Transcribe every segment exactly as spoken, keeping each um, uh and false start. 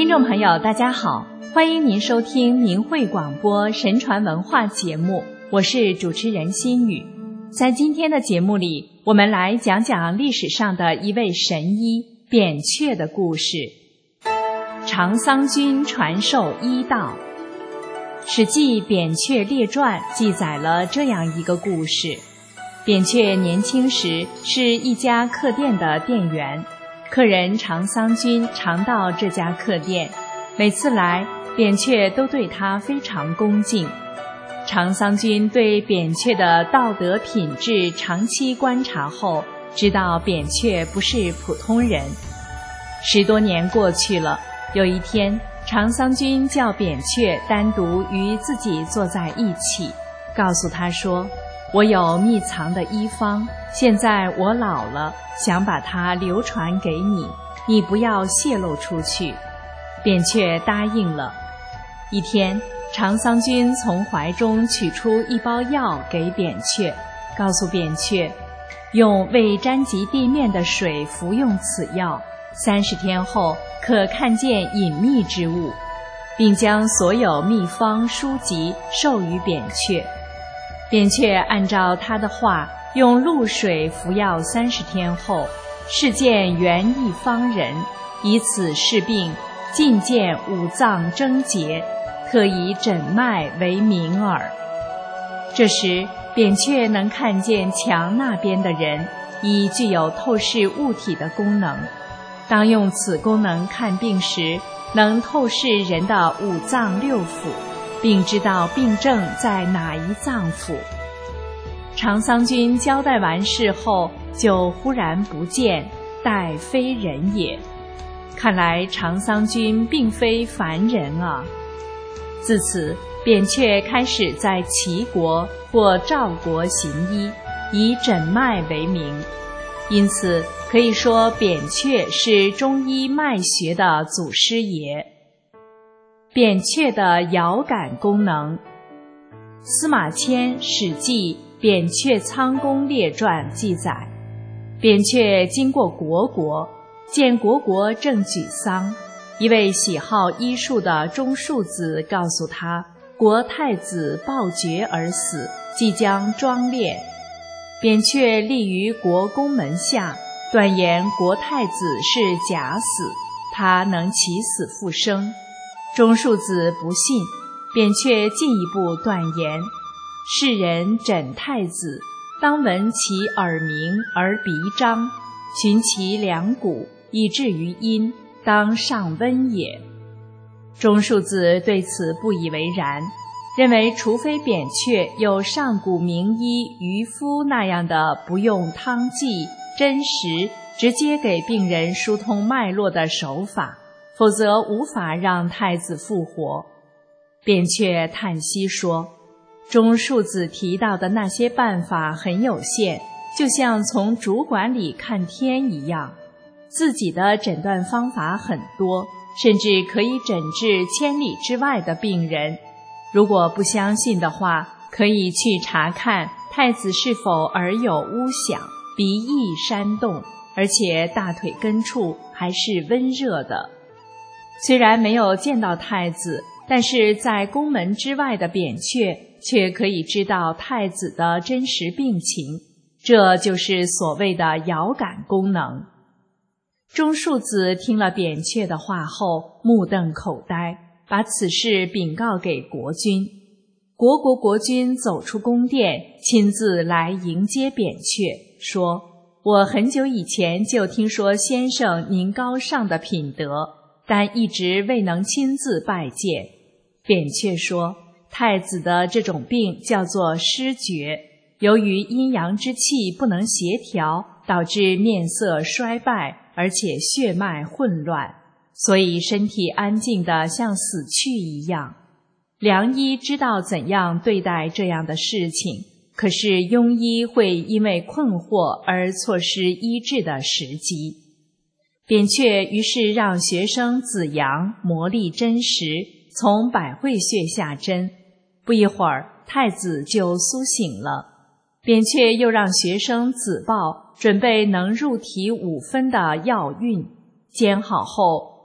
听众朋友大家好，欢迎您收听明慧广播神传文化节目，我是主持人心雨。在今天的节目里，我们来讲讲历史上的一位神医扁鹊的故事。长桑君传授医道。史记扁鹊列传记载了这样一个故事。扁鹊年轻时是一家客店的店员，客人长桑君常到这家客店，每次来，扁鹊都对他非常恭敬。长桑君对扁鹊的道德品质长期观察后，知道扁鹊不是普通人。十多年过去了，有一天，长桑君叫扁鹊单独与自己坐在一起，告诉他说：“我有秘藏的医方，现在我老了，想把它流传给你，你不要泄露出去。”扁鹊答应了。一天，长桑君从怀中取出一包药给扁鹊，告诉扁鹊，用未沾及地面的水服用此药，三十天后可看见隐秘之物，并将所有秘方书籍授予扁鹊。扁鹊按照他的话，用露水服药三十天后，事见元一方人，以此治病，尽见五脏症结，特以诊脉为名耳。这时，扁鹊能看见墙那边的人，已具有透视物体的功能。当用此功能看病时，能透视人的五脏六腑，并知道病症在哪一脏腑。长桑君交代完事后，就忽然不见，殆非人也。看来长桑君并非凡人啊。自此，扁鹊开始在齐国或赵国行医，以诊脉为名。因此可以说扁鹊是中医脉学的祖师爷。扁鹊的遥感功能。司马迁《史记扁鹊仓公列传》记载，扁鹊经过虢国，见虢国正举丧，一位喜好医术的中庶子告诉他，国太子暴绝而死，即将庄殓。扁鹊立于国宫门下，断言国太子是假死，他能起死复生。中庶子不信，扁鹊进一步断言，世人诊太子，当闻其耳鸣而鼻张，寻其两骨，以至于阴，当上温也。中庶子对此不以为然，认为除非扁鹊有上古名医渔夫那样的不用汤剂、针石，直接给病人疏通脉络的手法，否则无法让太子复活。扁鹊叹息说，中庶子提到的那些办法很有限，就像从主管里看天一样，自己的诊断方法很多，甚至可以诊治千里之外的病人。如果不相信的话，可以去查看太子是否耳有呜响，鼻翼扇动，而且大腿根处还是温热的。虽然没有见到太子，但是在宫门之外的扁鹊却可以知道太子的真实病情，这就是所谓的遥感功能。中庶子听了扁鹊的话后，目瞪口呆，把此事禀告给国君。虢国国君走出宫殿，亲自来迎接扁鹊，说：“我很久以前就听说先生您高尚的品德，但一直未能亲自拜见。”扁鹊说，太子的这种病叫做失厥，由于阴阳之气不能协调，导致面色衰败，而且血脉混乱，所以身体安静得像死去一样。良医知道怎样对待这样的事情，可是庸医会因为困惑而错失医治的时机。扁鹊于是让学生子阳磨砺针石，从百会穴下针，不一会儿太子就苏醒了。扁鹊又让学生子豹准备能入体五分的药运，煎好后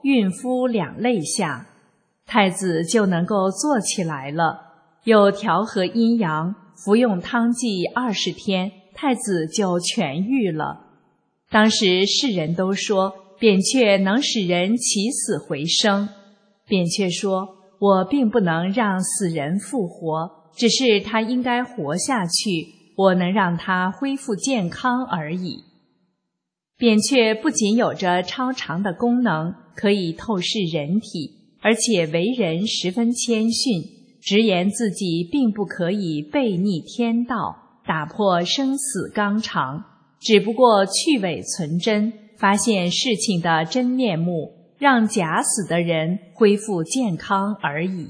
孕夫两肋下，太子就能够坐起来了，又调和阴阳，服用汤剂二十天，太子就痊愈了。当时世人都说扁鹊能使人起死回生。扁鹊说，我并不能让死人复活，只是他应该活下去，我能让他恢复健康而已。扁鹊不仅有着超常的功能，可以透视人体，而且为人十分谦逊，直言自己并不可以背逆天道，打破生死纲常，只不过去伪存真，发现事情的真面目，让假死的人恢复健康而已。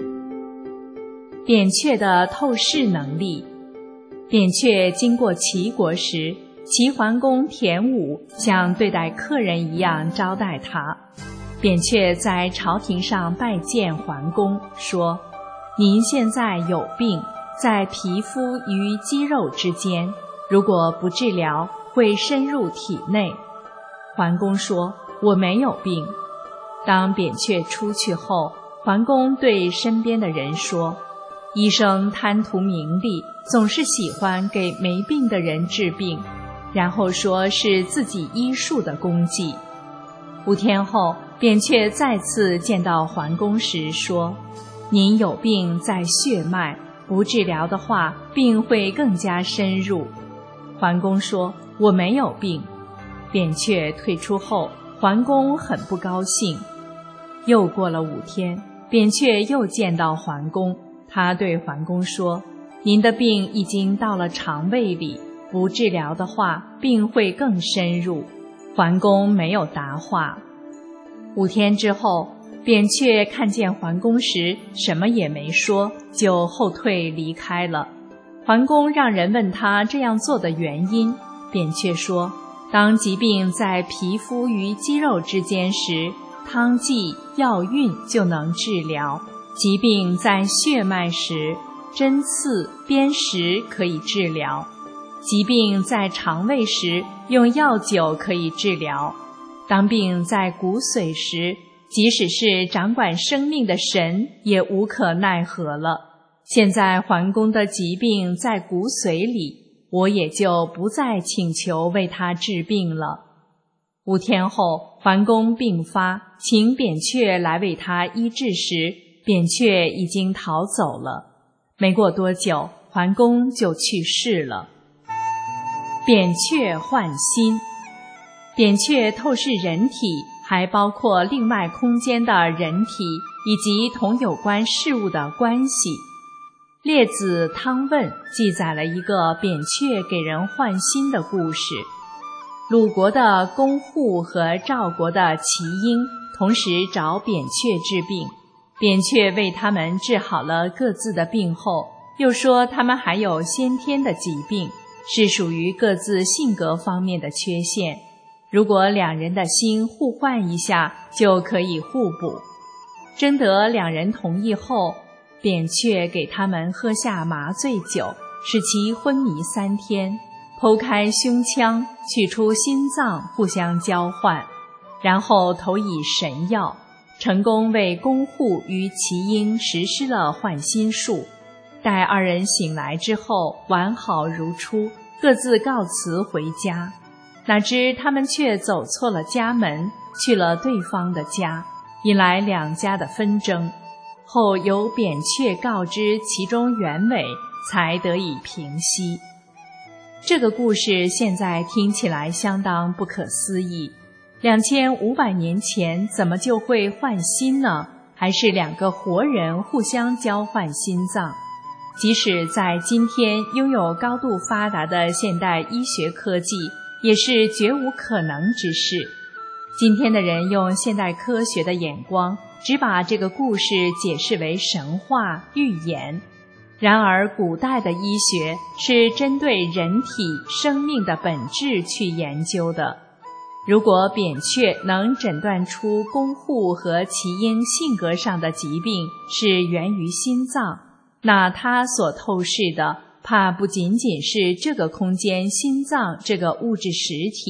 扁鹊的透视能力。扁鹊经过齐国时，齐桓公田武像对待客人一样招待他。扁鹊在朝廷上拜见桓公，说：您现在有病，在皮肤与肌肉之间，如果不治疗，会深入体内。桓公说：我没有病。当扁鹊出去后，桓公对身边的人说：医生贪图名利，总是喜欢给没病的人治病，然后说是自己医术的功绩。五天后，扁鹊再次见到桓公时说：您有病在血脉，不治疗的话，病会更加深入。桓公说：我没有病。扁鹊退出后，桓公很不高兴。又过了五天，扁鹊又见到桓公，他对桓公说：您的病已经到了肠胃里，不治疗的话，病会更深入。桓公没有答话。五天之后，扁鹊看见桓公时，什么也没说，就后退离开了。桓公让人问他这样做的原因，扁鹊说：当疾病在皮肤与肌肉之间时，汤剂、药运就能治疗；疾病在血脉时，针刺、砭石可以治疗；疾病在肠胃时，用药酒可以治疗；当病在骨髓时，即使是掌管生命的神也无可奈何了。现在桓公的疾病在骨髓里，我也就不再请求为他治病了。五天后，桓公病发，请扁鹊来为他医治时，扁鹊已经逃走了。没过多久，桓公就去世了。扁鹊换心。扁鹊透视人体，还包括另外空间的人体以及同有关事物的关系。列子《汤问》记载了一个扁鹊给人换心的故事。鲁国的公户和赵国的齐婴同时找扁鹊治病，扁鹊为他们治好了各自的病后，又说他们还有先天的疾病，是属于各自性格方面的缺陷，如果两人的心互换一下，就可以互补。征得两人同意后，扁鹊给他们喝下麻醉酒，使其昏迷三天，剖开胸腔，取出心脏，互相交换，然后投以神药，成功为公户与齐婴实施了换心术。待二人醒来之后，完好如初，各自告辞回家。哪知他们却走错了家门，去了对方的家，引来两家的纷争。后由扁鹊告知其中原委，才得以平息。这个故事现在听起来相当不可思议，两千五百年前怎么就会换心呢？还是两个活人互相交换心脏？即使在今天拥有高度发达的现代医学科技，也是绝无可能之事。今天的人用现代科学的眼光，只把这个故事解释为神话寓言。然而古代的医学是针对人体生命的本质去研究的。如果扁鹊能诊断出公户和齐婴性格上的疾病是源于心脏，那他所透视的怕不仅仅是这个空间心脏这个物质实体，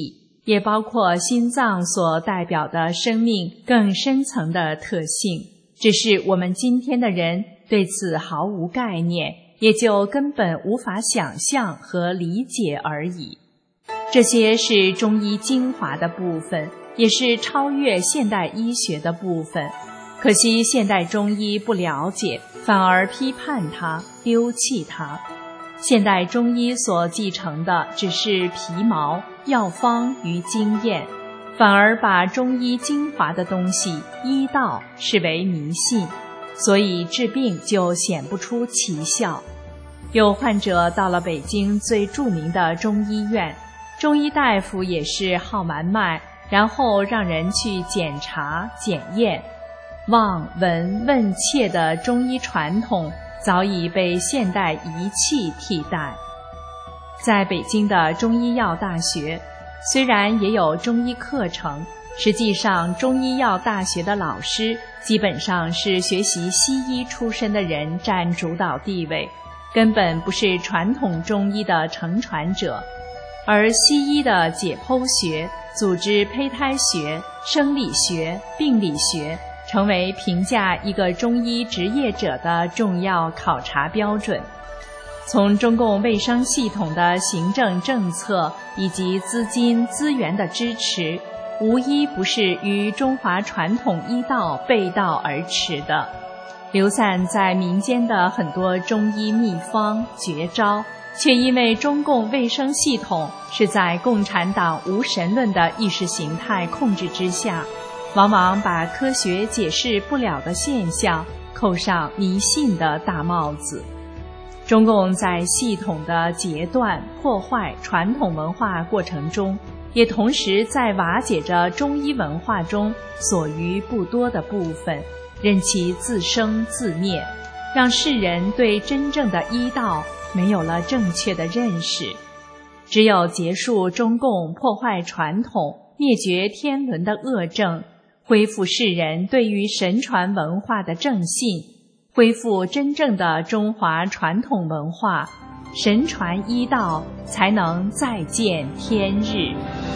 也包括心脏所代表的生命更深层的特性，只是我们今天的人对此毫无概念，也就根本无法想象和理解而已。这些是中医精华的部分，也是超越现代医学的部分。可惜现代中医不了解，反而批判它，丢弃它。现代中医所继承的只是皮毛、药方与经验，反而把中医精华的东西医道视为迷信，所以治病就显不出奇效。有患者到了北京最著名的中医院，中医大夫也是号完脉，然后让人去检查检验。望闻问切的中医传统早已被现代仪器替代。在北京的中医药大学，虽然也有中医课程，实际上中医药大学的老师基本上是学习西医出身的人占主导地位，根本不是传统中医的承传者。而西医的解剖学、组织胚胎学、生理学、病理学成为评价一个中医职业者的重要考察标准。从中共卫生系统的行政政策以及资金资源的支持，无一不是与中华传统医道背道而驰的。流散在民间的很多中医秘方绝招，却因为中共卫生系统是在共产党无神论的意识形态控制之下，往往把科学解释不了的现象扣上迷信的大帽子。中共在系统的截断、破坏传统文化过程中，也同时在瓦解着中医文化中所余不多的部分，任其自生自灭，让世人对真正的医道没有了正确的认识。只有结束中共破坏传统、灭绝天伦的恶政，恢复世人对于神传文化的正信，恢复真正的中华传统文化，神传医道才能再见天日。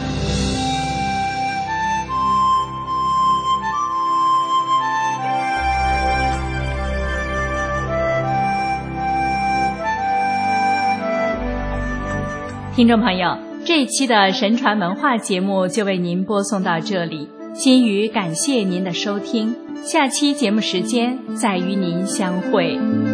听众朋友，这一期的神传文化节目就为您播送到这里，心语感谢您的收听，下期节目时间再与您相会。